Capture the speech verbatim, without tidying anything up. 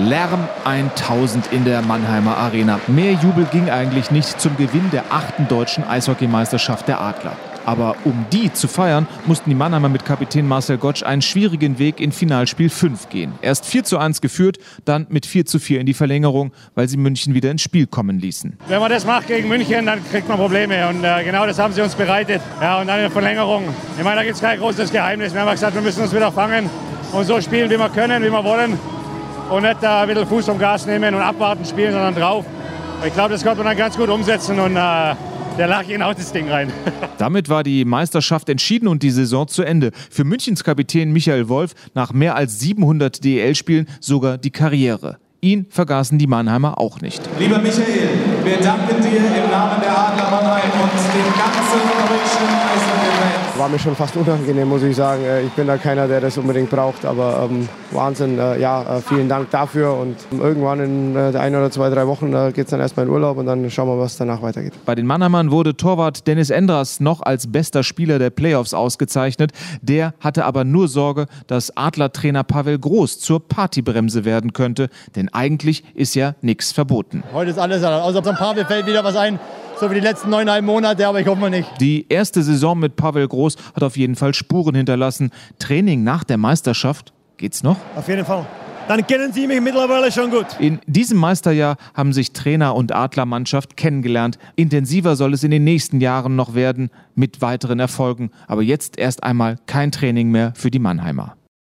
Lärm tausend in der Mannheimer Arena. Mehr Jubel ging eigentlich nicht zum Gewinn der achten deutschen Eishockeymeisterschaft der Adler. Aber um die zu feiern, mussten die Mannheimer mit Kapitän Marcel Gottsch einen schwierigen Weg in Finalspiel fünf gehen. Erst vier zu eins geführt, dann mit vier zu vier in die Verlängerung, weil sie München wieder ins Spiel kommen ließen. Wenn man das macht gegen München, dann kriegt man Probleme. Und äh, genau das haben sie uns bereitet. Ja, und dann in der Verlängerung. Ich meine, da gibt es kein großes Geheimnis. Wir haben gesagt, wir müssen uns wieder fangen und so spielen, wie wir können, wie wir wollen. Und nicht äh, ein bisschen Fuß vom Gas nehmen und abwarten spielen, sondern drauf. Ich glaube, das konnte man dann ganz gut umsetzen und äh, der lag genau das Ding rein. Damit war die Meisterschaft entschieden und die Saison zu Ende. Für Münchens Kapitän Michael Wolf nach mehr als siebenhundert D E L-Spielen sogar die Karriere. Ihn vergaßen die Mannheimer auch nicht. Lieber Michael, wir danken dir im Namen der Adler Mannheim und dem ganzen deutschen Eishockey-Fans. War mir schon fast unangenehm, muss ich sagen. Ich bin da keiner, der das unbedingt braucht, aber ähm, Wahnsinn. Äh, ja, vielen Dank dafür und irgendwann in äh, ein oder zwei, drei Wochen äh, geht es dann erstmal in Urlaub und dann schauen wir, was danach weitergeht. Bei den Mannheimern wurde Torwart Dennis Endras noch als bester Spieler der Playoffs ausgezeichnet. Der hatte aber nur Sorge, dass Adlertrainer Pavel Groß zur Partybremse werden könnte, denn eigentlich ist ja nichts verboten. Heute ist alles, außer am Pavel fällt wieder was ein. So wie die letzten neuneinhalb Monate, aber ich hoffe mal nicht. Die erste Saison mit Pavel Groß hat auf jeden Fall Spuren hinterlassen. Training nach der Meisterschaft, geht's noch? Auf jeden Fall. Dann kennen Sie mich mittlerweile schon gut. In diesem Meisterjahr haben sich Trainer und Adlermannschaft kennengelernt. Intensiver soll es in den nächsten Jahren noch werden, mit weiteren Erfolgen. Aber jetzt erst einmal kein Training mehr für die Mannheimer.